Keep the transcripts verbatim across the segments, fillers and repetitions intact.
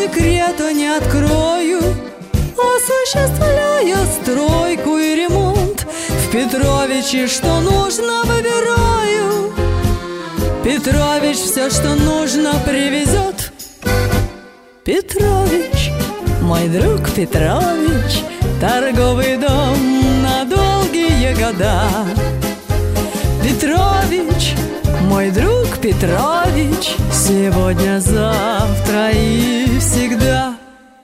секрета не открою, осуществляя стройку и ремонт. В Петровиче что нужно выбираю, Петрович все, что нужно, привезет. Петрович, мой друг Петрович, торговый дом на долгие года. Петрович, мой друг Петрович, сегодня, завтра и всегда.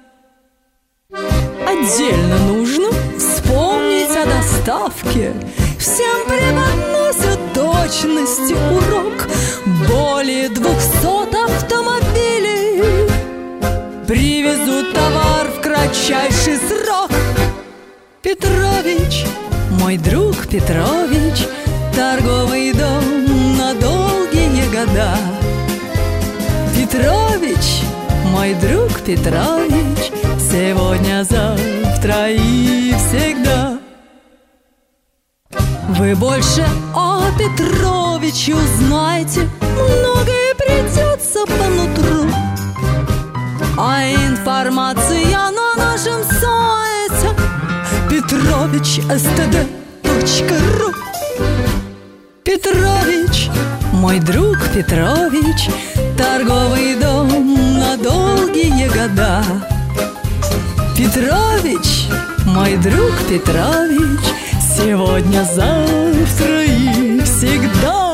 Отдельно нужно вспомнить о доставке. Всем преподносят точности урок. Более двухсот автомобилей привезут товар в кратчайший срок. Петрович, мой друг Петрович, торговый дом на долгие года. Петрович, мой друг Петрович, сегодня, завтра и всегда. Вы больше о Петровиче узнаете, многое придется по нутру. А информация на нашем сайте петрович эс тэ дэ точка ру. Петрович, мой друг Петрович, торговый дом на долгие года. Петрович, мой друг Петрович, сегодня, завтра и всегда.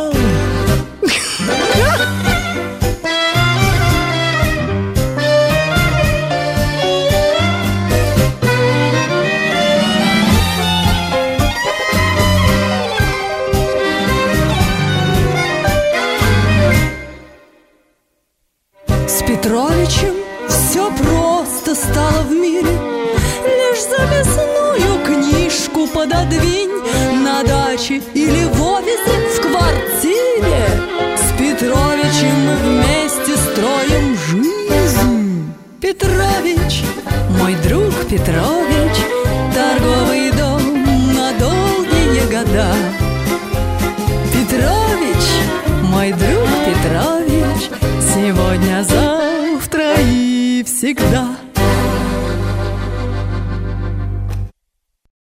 С Петровичем все просто стало в мире. Лишь записную книжку пододвинь на даче или в офисе, в квартире. С Петровичем мы вместе строим жизнь. Петрович, мой друг Петрович,